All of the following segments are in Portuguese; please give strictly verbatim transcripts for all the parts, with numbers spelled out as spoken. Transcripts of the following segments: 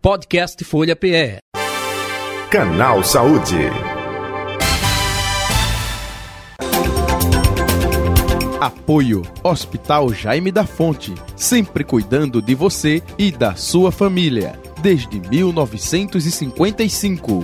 Podcast Folha P E. Canal Saúde. Apoio Hospital Jaime da Fonte, sempre cuidando de você e da sua família, desde mil novecentos e cinquenta e cinco.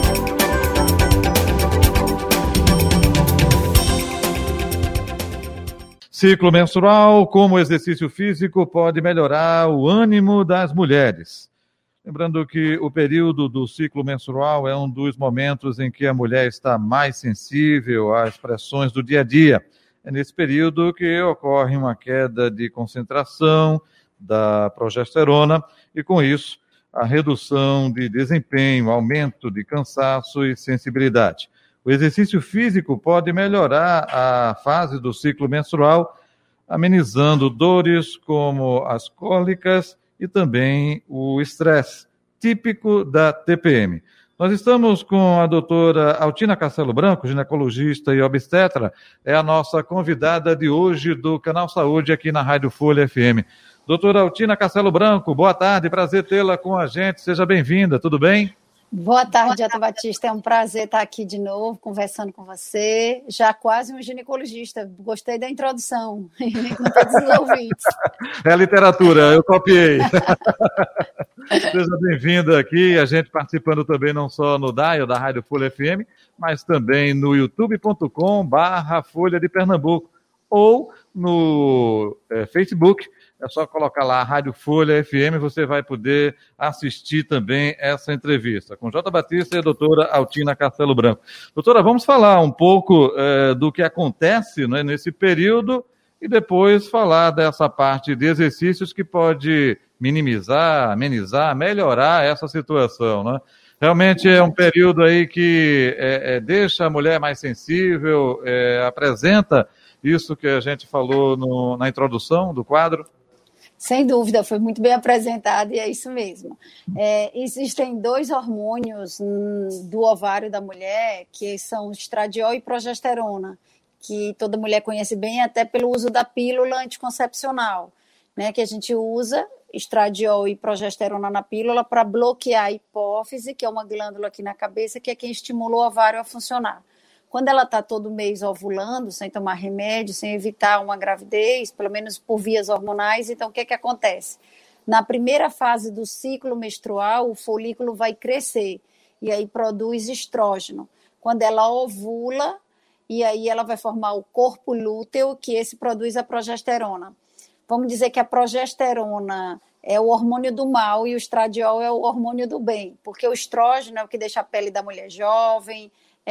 Ciclo menstrual, como o exercício físico pode melhorar o ânimo das mulheres. Lembrando que o período do ciclo menstrual é um dos momentos em que a mulher está mais sensível às pressões do dia a dia. É nesse período que ocorre uma queda de concentração da progesterona e, com isso, a redução de desempenho, aumento de cansaço e sensibilidade. O exercício físico pode melhorar a fase do ciclo menstrual, amenizando dores como as cólicas e também o estresse, típico da T P M. Nós estamos com a doutora Altina Castelo Branco, ginecologista e obstetra, é a nossa convidada de hoje do Canal Saúde aqui na Rádio Folha F M. Doutora Altina Castelo Branco, boa tarde, prazer tê-la com a gente, seja bem-vinda, tudo bem? Boa tarde, Jota Batista. É um prazer estar aqui de novo, conversando com você. Já quase um ginecologista. Gostei da introdução. Com todos os ouvintes. É literatura, eu copiei. Seja bem-vinda aqui. A gente participando também não só no Dial da Rádio Folha F M, mas também no youtube ponto com barra Folha de Pernambuco ou no é, Facebook. É só colocar lá a Rádio Folha F M, você vai poder assistir também essa entrevista com Jota Batista e a doutora Altina Castelo Branco. Doutora, vamos falar um pouco é, do que acontece, né, nesse período e depois falar dessa parte de exercícios que pode minimizar, amenizar, melhorar essa situação, né? Realmente é um período aí que é, é, deixa a mulher mais sensível, é, apresenta isso que a gente falou no, na introdução do quadro. Sem dúvida, foi muito bem apresentado e é isso mesmo. É, existem dois hormônios hum, do ovário da mulher, que são estradiol e progesterona, que toda mulher conhece bem até pelo uso da pílula anticoncepcional, né, que a gente usa estradiol e progesterona na pílula para bloquear a hipófise, que é uma glândula aqui na cabeça, que é quem estimula o ovário a funcionar. Quando ela está todo mês ovulando, sem tomar remédio, sem evitar uma gravidez, pelo menos por vias hormonais, então o que é que acontece? Na primeira fase do ciclo menstrual, o folículo vai crescer e aí produz estrógeno. Quando ela ovula, e aí ela vai formar o corpo lúteo, que esse produz a progesterona. Vamos dizer que a progesterona é o hormônio do mal e o estradiol é o hormônio do bem, porque o estrógeno é o que deixa a pele da mulher jovem,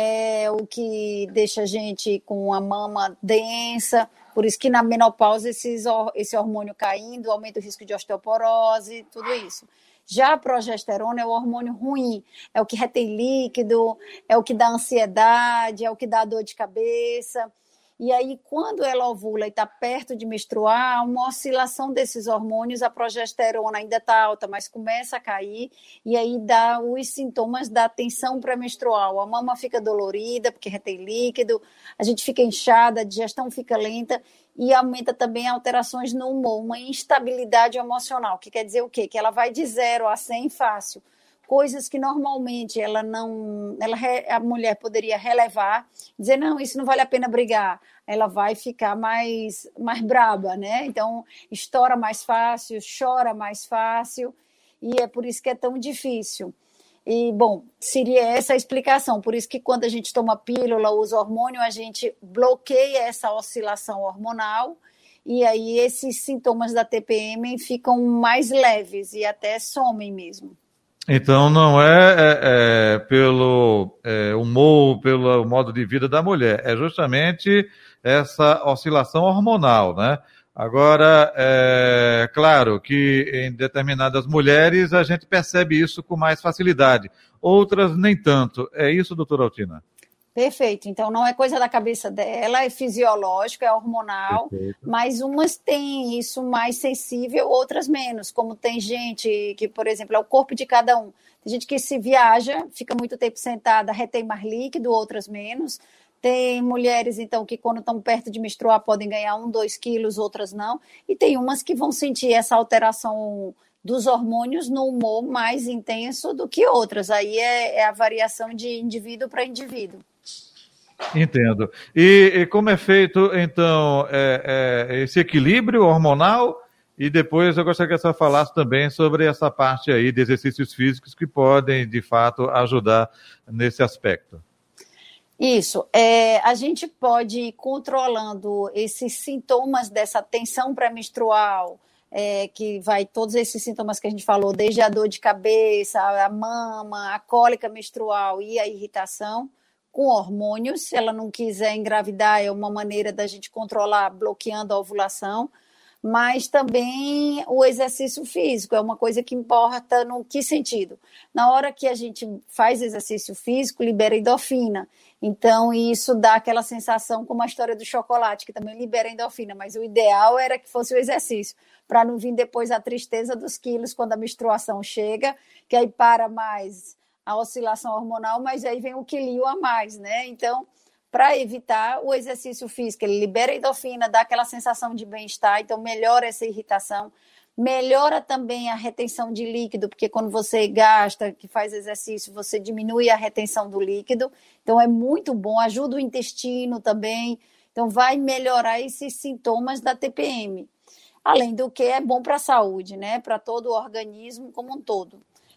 é o que deixa a gente com a mama densa, por isso que na menopausa esses, esse hormônio caindo aumenta o risco de osteoporose, tudo isso. Já a progesterona é o hormônio ruim, é o que retém líquido, é o que dá ansiedade, é o que dá dor de cabeça. E aí, quando ela ovula e está perto de menstruar, há uma oscilação desses hormônios, a progesterona ainda está alta, mas começa a cair, e aí dá os sintomas da tensão pré-menstrual. A mama fica dolorida, porque retém líquido, a gente fica inchada, a digestão fica lenta, e aumenta também alterações no humor, uma instabilidade emocional, que quer dizer o quê? Que ela vai de zero a cem fácil. Coisas que normalmente ela não, ela, a mulher poderia relevar, dizer, não, isso não vale a pena brigar, ela vai ficar mais, mais braba, né? Então, estoura mais fácil, chora mais fácil, e é por isso que é tão difícil. E, bom, seria essa a explicação, por isso que quando a gente toma pílula, usa hormônio, a gente bloqueia essa oscilação hormonal, e aí esses sintomas da T P M ficam mais leves e até somem mesmo. Então não é, é, é pelo é, humor, pelo modo de vida da mulher, é justamente essa oscilação hormonal, né? Agora, é claro que em determinadas mulheres a gente percebe isso com mais facilidade, outras nem tanto. É isso, doutora Altina? Perfeito, então não é coisa da cabeça dela, é fisiológico, é hormonal, Perfeito. Mas umas têm isso mais sensível, outras menos, como tem gente que, por exemplo, é o corpo de cada um. Tem gente que se viaja, fica muito tempo sentada, retém mais líquido, outras menos. Tem mulheres, então, que quando estão perto de menstruar podem ganhar um, dois quilos, outras não. E tem umas que vão sentir essa alteração dos hormônios no humor mais intenso do que outras. Aí é, é a variação de indivíduo para indivíduo. Entendo. E, e como é feito, então, é, é, esse equilíbrio hormonal? E depois eu gostaria que você falasse também sobre essa parte aí de exercícios físicos que podem, de fato, ajudar nesse aspecto. Isso. É, a gente pode ir controlando esses sintomas dessa tensão pré-menstrual, é, que vai todos esses sintomas que a gente falou, desde a dor de cabeça, a mama, a cólica menstrual e a irritação, com hormônios. Se ela não quiser engravidar, é uma maneira da gente controlar, bloqueando a ovulação. Mas também o exercício físico é uma coisa que importa no que sentido? Na hora que a gente faz exercício físico, libera endorfina. Então, isso dá aquela sensação, como a história do chocolate, que também libera endorfina, mas o ideal era que fosse o exercício, para não vir depois a tristeza dos quilos quando a menstruação chega, que aí para mais a oscilação hormonal, mas aí vem o quilinho a mais, né? Então, para evitar o exercício físico, ele libera endorfina, dá aquela sensação de bem-estar, então melhora essa irritação, melhora também a retenção de líquido, porque quando você gasta, que faz exercício, você diminui a retenção do líquido, então é muito bom, ajuda o intestino também, então vai melhorar esses sintomas da T P M, além do que é bom para a saúde, né, para todo o organismo como um todo.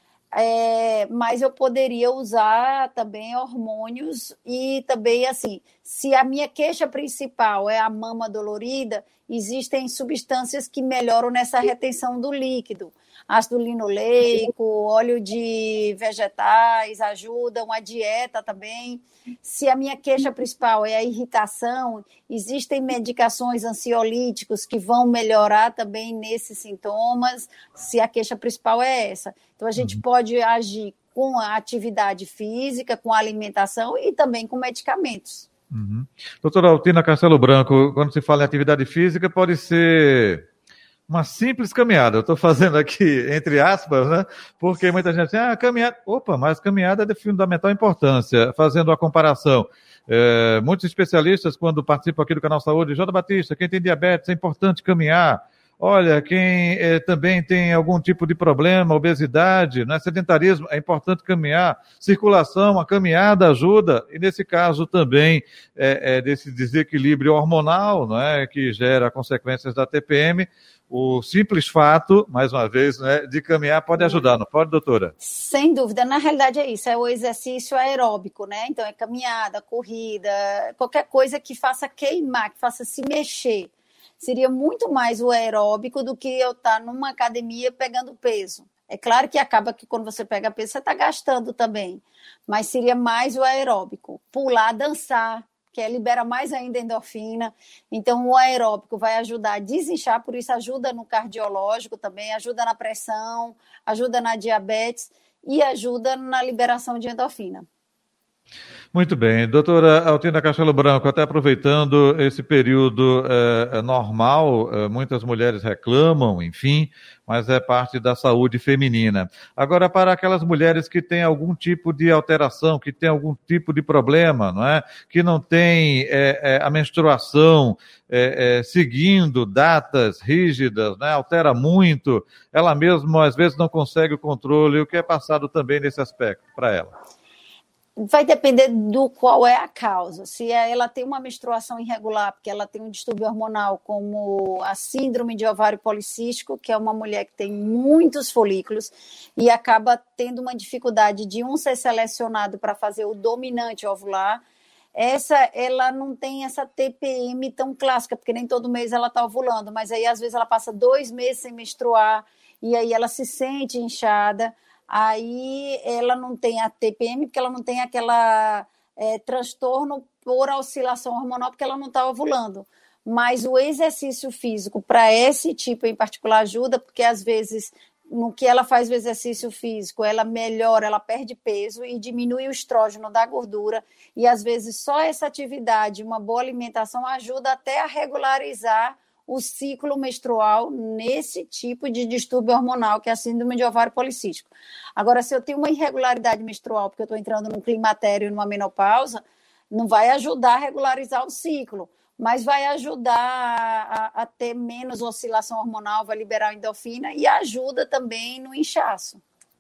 É, mas eu poderia usar também hormônios e também, assim, se a minha queixa principal é a mama dolorida, existem substâncias que melhoram nessa retenção do líquido. Ácido linoleico, óleo de vegetais ajudam, a dieta também. Se a minha queixa principal é a irritação, existem medicações ansiolíticos que vão melhorar também nesses sintomas, se a queixa principal é essa. Então, a gente pode agir com a atividade física, com a alimentação e também com medicamentos. Uhum. Doutora Altina Castelo Branco, quando se fala em atividade física, pode ser uma simples caminhada. Eu estou fazendo aqui, entre aspas, né? Porque muita gente diz, ah, caminhada. Opa, mas caminhada é de fundamental importância. Fazendo a comparação, é, muitos especialistas, quando participam aqui do Canal Saúde, Jota Batista, quem tem diabetes, é importante caminhar. Olha, quem é, também tem algum tipo de problema, obesidade, né, sedentarismo, é importante caminhar. Circulação, a caminhada ajuda. E nesse caso também, é, é, desse desequilíbrio hormonal, não é, que gera consequências da T P M, o simples fato, mais uma vez, né, de caminhar pode ajudar, não pode, doutora? Sem dúvida, na realidade é isso, é o exercício aeróbico, né? Então é caminhada, corrida, qualquer coisa que faça queimar, que faça se mexer. Seria muito mais o aeróbico do que eu estar numa academia pegando peso. É claro que acaba que quando você pega peso, você está gastando também, mas seria mais o aeróbico. Pular, dançar, que é, libera mais ainda endorfina. Então, o aeróbico vai ajudar a desinchar, por isso ajuda no cardiológico também, ajuda na pressão, ajuda na diabetes e ajuda na liberação de endorfina. Muito bem. Doutora Altina Castelo Branco, até aproveitando esse período é, normal, é, muitas mulheres reclamam, enfim, mas é parte da saúde feminina. Agora, para aquelas mulheres que têm algum tipo de alteração, que têm algum tipo de problema, não é? Que não têm é, é, a menstruação é, é, seguindo datas rígidas, né? Altera muito, ela mesma às vezes não consegue o controle, o que é passado também nesse aspecto para ela? Vai depender do qual é a causa. Se ela tem uma menstruação irregular, porque ela tem um distúrbio hormonal, como a síndrome de ovário policístico, que é uma mulher que tem muitos folículos e acaba tendo uma dificuldade de um ser selecionado para fazer o dominante ovular, essa, ela não tem essa T P M tão clássica, porque nem todo mês ela está ovulando, mas aí às vezes ela passa dois meses sem menstruar e aí ela se sente inchada. Aí ela não tem a T P M, porque ela não tem aquela é, transtorno por oscilação hormonal, porque ela não está ovulando. Mas o exercício físico para esse tipo em particular ajuda, porque às vezes no que ela faz o exercício físico, ela melhora, ela perde peso e diminui o estrógeno da gordura. E às vezes só essa atividade, uma boa alimentação ajuda até a regularizar o ciclo menstrual nesse tipo de distúrbio hormonal, que é a síndrome de ovário policístico. Agora, se eu tenho uma irregularidade menstrual, porque eu estou entrando num climatério e numa menopausa, não vai ajudar a regularizar o ciclo, mas vai ajudar a, a ter menos oscilação hormonal, vai liberar endorfina e ajuda também no inchaço.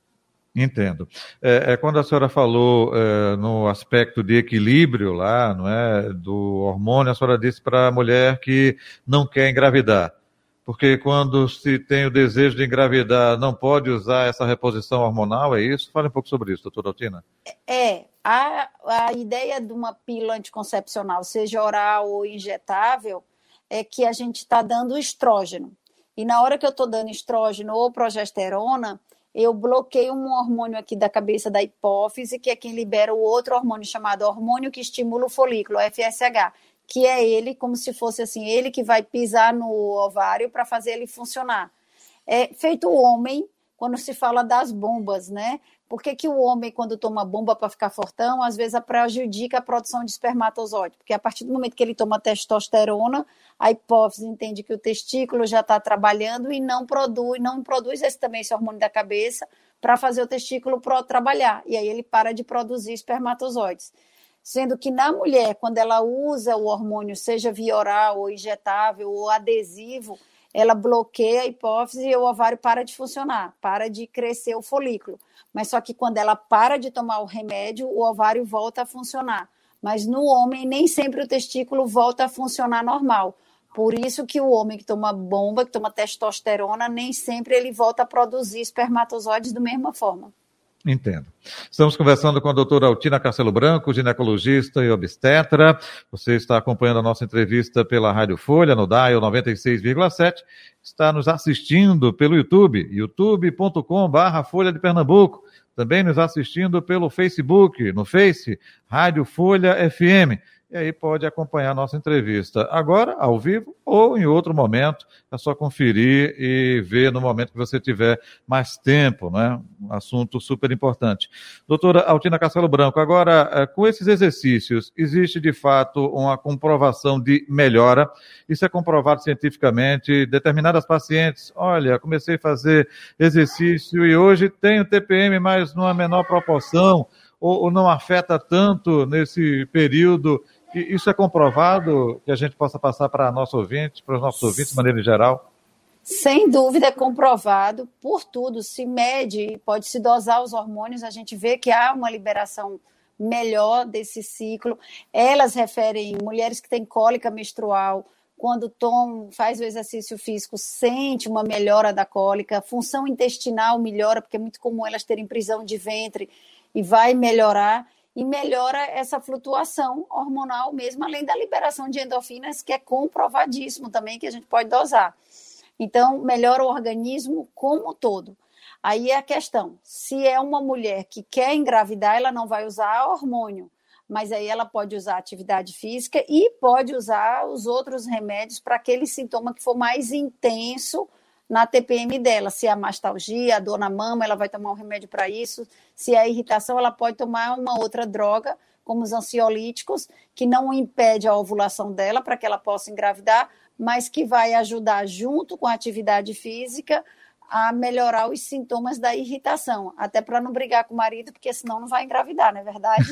Entendo. É, é, quando a senhora falou é, no aspecto de equilíbrio lá, não é, do hormônio, a senhora disse para a mulher que não quer engravidar, porque quando se tem o desejo de engravidar, não pode usar essa reposição hormonal, é isso? Fale um pouco sobre isso, doutora Altina. É, a, a ideia de uma pílula anticoncepcional, seja oral ou injetável, é que a gente está dando estrógeno. E na hora que eu estou dando estrógeno ou progesterona, eu bloqueio um hormônio aqui da cabeça da hipófise, que é quem libera o outro hormônio chamado hormônio que estimula o folículo, o F S H, que é ele, como se fosse assim, ele que vai pisar no ovário para fazer ele funcionar. É feito o homem, quando se fala das bombas, né? Por que que o homem, quando toma bomba para ficar fortão, às vezes prejudica a produção de espermatozoide? Porque a partir do momento que ele toma testosterona, a hipófise entende que o testículo já está trabalhando e não produz, não produz esse, também esse hormônio da cabeça para fazer o testículo pro, trabalhar. E aí ele para de produzir espermatozoides. Sendo que na mulher, quando ela usa o hormônio, seja via oral ou injetável ou adesivo, ela bloqueia a hipófise e o ovário para de funcionar, para de crescer o folículo. Mas só que quando ela para de tomar o remédio, o ovário volta a funcionar. Mas no homem, nem sempre o testículo volta a funcionar normal. Por isso que o homem que toma bomba, que toma testosterona, nem sempre ele volta a produzir espermatozoides da mesma forma. Entendo. Estamos conversando com a doutora Altina Castelo Branco, ginecologista e obstetra. Você está acompanhando a nossa entrevista pela Rádio Folha, no Dial noventa e seis vírgula sete. Está nos assistindo pelo YouTube, youtube ponto com barra Folha de Pernambuco. Também nos assistindo pelo Facebook, no Face, Rádio Folha F M. E aí pode acompanhar a nossa entrevista agora, ao vivo, ou em outro momento. É só conferir e ver no momento que você tiver mais tempo, né? Um assunto super importante. Doutora Altina Castelo Branco, agora, com esses exercícios, existe de fato uma comprovação de melhora? Isso é comprovado cientificamente. Determinadas pacientes, olha, comecei a fazer exercício e hoje tenho T P M, mas numa menor proporção, ou, ou não afeta tanto nesse período. Isso é comprovado, que a gente possa passar para nosso ouvinte, para os nossos ouvintes de maneira geral? Sem dúvida é comprovado por tudo, se mede, pode-se dosar os hormônios, a gente vê que há uma liberação melhor desse ciclo. Elas referem mulheres que têm cólica menstrual, quando tom, faz o exercício físico, sente uma melhora da cólica, a função intestinal melhora, porque é muito comum elas terem prisão de ventre e vai melhorar. E melhora essa flutuação hormonal mesmo, além da liberação de endorfinas, que é comprovadíssimo também, que a gente pode dosar. Então, melhora o organismo como um todo. Aí é a questão, se é uma mulher que quer engravidar, ela não vai usar hormônio, mas aí ela pode usar atividade física e pode usar os outros remédios para aquele sintoma que for mais intenso na T P M dela. Se é a mastalgia, a dor na mama, ela vai tomar um remédio para isso. Se é a irritação, ela pode tomar uma outra droga, como os ansiolíticos, que não impede a ovulação dela para que ela possa engravidar, mas que vai ajudar, junto com a atividade física, a melhorar os sintomas da irritação. Até para não brigar com o marido, porque senão não vai engravidar, não é verdade?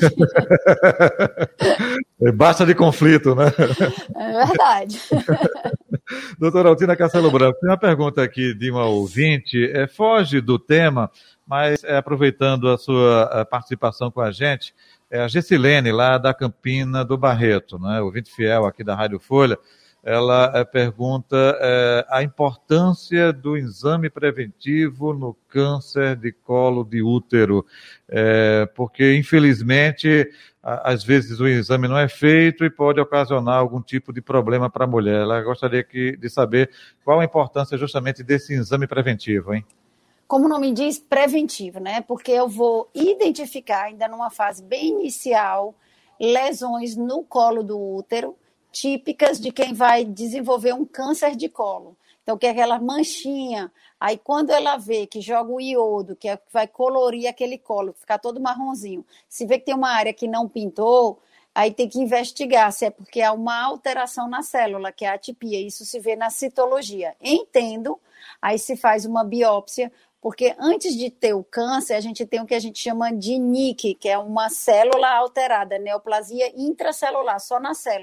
Basta de conflito, né? É verdade. Doutora Altina Castelo Branco, tem uma pergunta aqui de uma ouvinte, é, foge do tema, mas é, aproveitando a sua a participação com a gente, é a Gessilene, lá da Campina do Barreto, né, ouvinte fiel aqui da Rádio Folha, ela é, pergunta é, a importância do exame preventivo no câncer de colo de útero, é, porque infelizmente às vezes o exame não é feito e pode ocasionar algum tipo de problema para a mulher. Ela gostaria que, de saber qual a importância justamente desse exame preventivo, hein? Como o nome diz, preventivo, né? Porque eu vou identificar, ainda numa fase bem inicial, lesões no colo do útero, típicas de quem vai desenvolver um câncer de colo. Então, que é aquela manchinha. Aí, quando ela vê que joga o iodo, que, é, que vai colorir aquele colo, ficar todo marronzinho, se vê que tem uma área que não pintou, aí tem que investigar se é porque há uma alteração na célula, que é a atipia. Isso se vê na citologia. Entendo, aí se faz uma biópsia, porque antes de ter o câncer, a gente tem o que a gente chama de N I C, que é uma célula alterada, neoplasia intracelular, só na célula.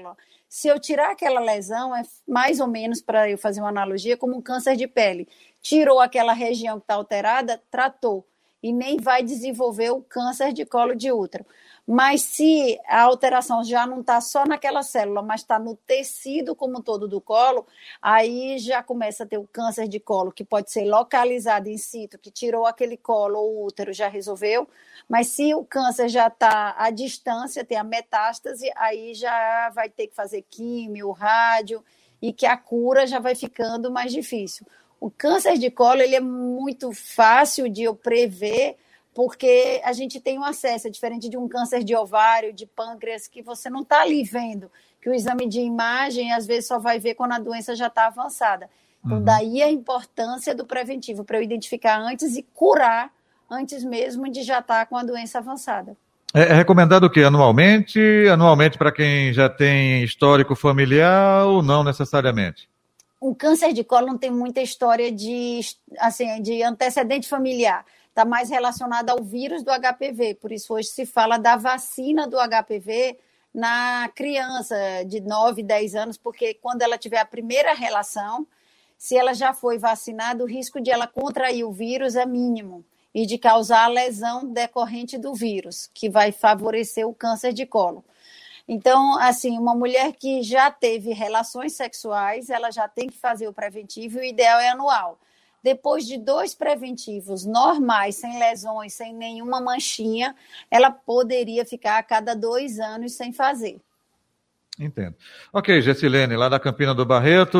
Se eu tirar aquela lesão, é mais ou menos, para eu fazer uma analogia, como um câncer de pele. Tirou aquela região que está alterada, tratou. E nem vai desenvolver o câncer de colo de útero. Mas se a alteração já não está só naquela célula, mas está no tecido como um todo do colo, aí já começa a ter o câncer de colo, que pode ser localizado in situ, que tirou aquele colo ou o útero, já resolveu. Mas se o câncer já está à distância, tem a metástase, aí já vai ter que fazer químio, rádio, e que a cura já vai ficando mais difícil. O câncer de colo ele é muito fácil de eu prever, porque a gente tem um acesso, é diferente de um câncer de ovário, de pâncreas, que você não está ali vendo, que o exame de imagem, às vezes, só vai ver quando a doença já está avançada. Então, uhum. daí a importância do preventivo, para eu identificar antes e curar antes mesmo de já estar com a doença avançada. É, é recomendado o quê? Anualmente? Anualmente para quem já tem histórico familiar ou não necessariamente? O câncer de colo não tem muita história de, assim, de antecedente familiar. Está mais relacionado ao vírus do H P V. Por isso, hoje se fala da vacina do H P V na criança de nove, dez anos, porque quando ela tiver a primeira relação, se ela já foi vacinada, o risco de ela contrair o vírus é mínimo e de causar a lesão decorrente do vírus, que vai favorecer o câncer de colo. Então, assim, uma mulher que já teve relações sexuais, ela já tem que fazer o preventivo e o ideal é anual. Depois de dois preventivos normais, sem lesões, sem nenhuma manchinha, ela poderia ficar a cada dois anos sem fazer. Entendo. Ok, Gessilene, lá da Campina do Barreto,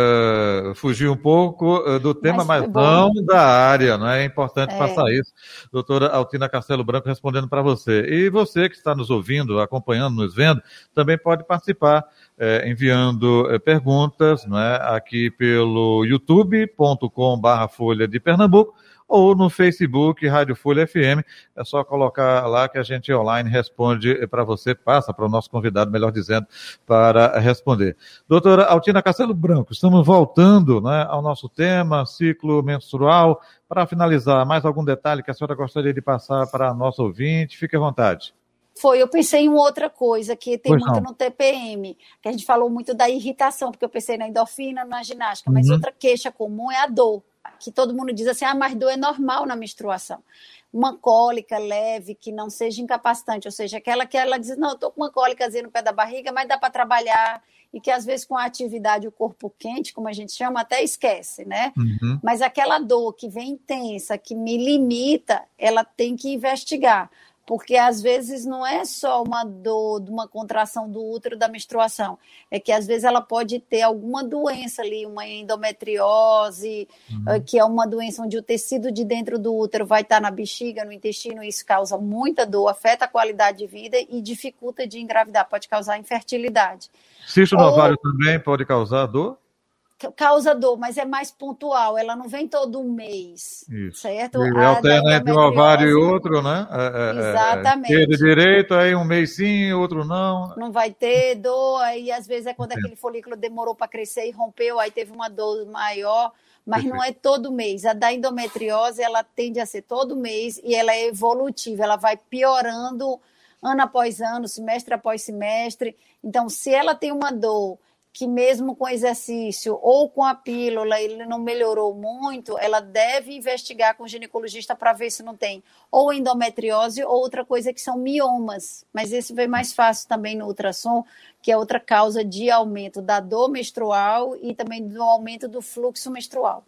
uh, fugiu um pouco uh, do tema, mas, mas não da área, não é? É importante é. passar isso. Doutora Altina Castelo Branco respondendo para você. E você que está nos ouvindo, acompanhando, nos vendo, também pode participar eh, enviando eh, perguntas, não é? Aqui pelo youtube ponto com barra Folha de Pernambuco, ou no Facebook, Rádio Folha F M, é só colocar lá que a gente online responde para você, passa para o nosso convidado, melhor dizendo, para responder. Doutora Altina Castelo Branco, estamos voltando, né, ao nosso tema, ciclo menstrual. Para finalizar, mais algum detalhe que a senhora gostaria de passar para a nossa ouvinte? Fique à vontade. Foi, eu pensei em outra coisa, que tem pois muito não. no T P M, que a gente falou muito da irritação, porque eu pensei na endorfina, na ginástica, mas uhum. outra queixa comum é a dor, que todo mundo diz assim, ah, mas dor é normal na menstruação. Uma cólica leve, que não seja incapacitante, ou seja, aquela que ela diz, não, eu estou com uma cólicazinha no pé da barriga, mas dá para trabalhar, e que às vezes com a atividade, o corpo quente, como a gente chama, até esquece, né? Uhum. Mas aquela dor que vem intensa, que me limita, ela tem que investigar. Porque às vezes não é só uma dor de uma contração do útero da menstruação, é que às vezes ela pode ter alguma doença ali, uma endometriose, uhum. que é uma doença onde o tecido de dentro do útero vai estar na bexiga, no intestino, e isso causa muita dor, afeta a qualidade de vida e dificulta de engravidar, pode causar infertilidade. Cisto no ovário também pode causar dor? Causa dor, mas é mais pontual, ela não vem todo mês, isso. certo? E alterna entre um ovário e outro, né? É, exatamente. É, direito, aí um mês sim, outro não. Não vai ter dor, aí às vezes é quando Entendo. aquele folículo demorou para crescer e rompeu, aí teve uma dor maior, mas Perfeito. não é todo mês. A da endometriose, ela tende a ser todo mês e ela é evolutiva, ela vai piorando ano após ano, semestre após semestre. Então, se ela tem uma dor que mesmo com exercício ou com a pílula ele não melhorou muito, ela deve investigar com o ginecologista para ver se não tem ou endometriose ou outra coisa que são miomas, mas esse vem mais fácil também no ultrassom, que é outra causa de aumento da dor menstrual e também do aumento do fluxo menstrual.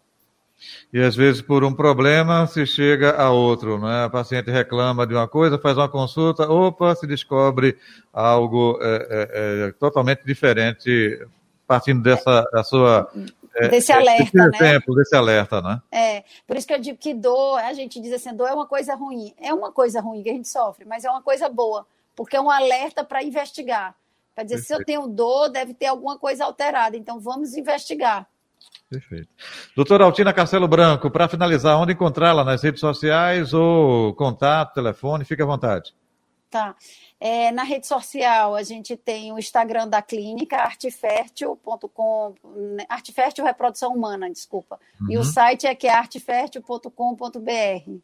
E às vezes por um problema se chega a outro, né? A paciente reclama de uma coisa, faz uma consulta, opa, se descobre algo é, é, é, totalmente diferente, partindo dessa da sua é, desse alerta, desse né? Exemplo, desse alerta, né? É, por isso que eu digo que dor, a gente diz assim, dor é uma coisa ruim, é uma coisa ruim que a gente sofre, mas é uma coisa boa, porque é um alerta para investigar, para dizer Perfeito. se eu tenho dor, deve ter alguma coisa alterada, então vamos investigar. Perfeito. Doutora Altina Castelo Branco, para finalizar, onde encontrá-la? Nas redes sociais ou contato, telefone? Fique à vontade. Tá. É, na rede social, a gente tem o Instagram da clínica, artefértil ponto com, Artefértil Reprodução Humana, desculpa. Uhum. E o site é que é artefértil ponto com ponto b r.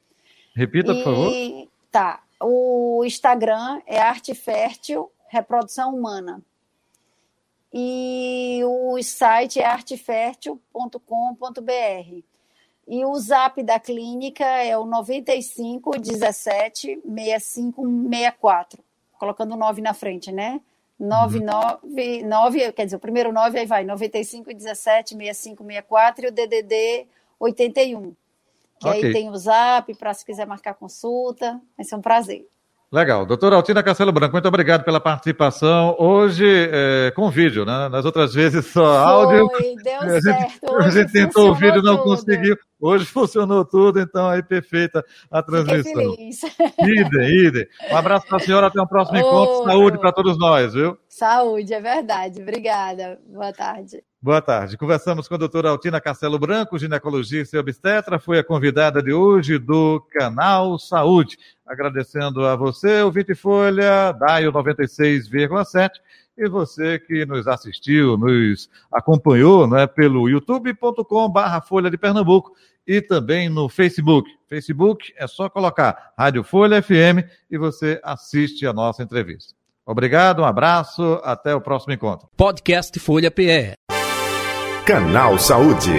Repita, e, por favor. Tá. O Instagram é Artefértil Reprodução Humana. e o site é artefertil ponto com ponto b r. E o zap da clínica é o nove cinco um sete seis cinco seis quatro, colocando o nove na frente, né? nove nove nove, quer dizer, o primeiro nove aí vai, nove cinco um sete seis cinco seis quatro e o D D D oitenta e um. Que okay. Aí tem o zap para se quiser marcar consulta. Vai ser um prazer. Legal. Doutora Altina Castelo Branco, muito obrigado pela participação. Hoje é, com vídeo, né? Nas outras vezes só Foi, áudio. Deu a certo. Gente, a gente tentou o vídeo, não tudo. conseguiu. Hoje funcionou tudo, então aí perfeita a transmissão. Fiquei feliz. Idem, idem. Um abraço para a senhora, até o próximo Outro. encontro. Saúde para todos nós, viu? Saúde, é verdade. Obrigada. Boa tarde. Boa tarde. Conversamos com a doutora Altina Castelo Branco, ginecologista e obstetra. Foi a convidada de hoje do Canal Saúde. Agradecendo a você, o Vinte Folha, D A I O noventa e seis vírgula sete, e você que nos assistiu, nos acompanhou, né, pelo youtube ponto com barra Folha de Pernambuco e também no Facebook. Facebook é só colocar Rádio Folha F M e você assiste a nossa entrevista. Obrigado, um abraço, até o próximo encontro. Podcast Folha P E. Canal Saúde.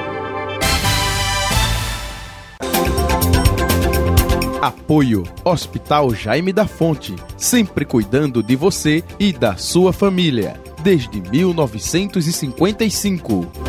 Apoio Hospital Jaime da Fonte, sempre cuidando de você e da sua família, desde mil novecentos e cinquenta e cinco.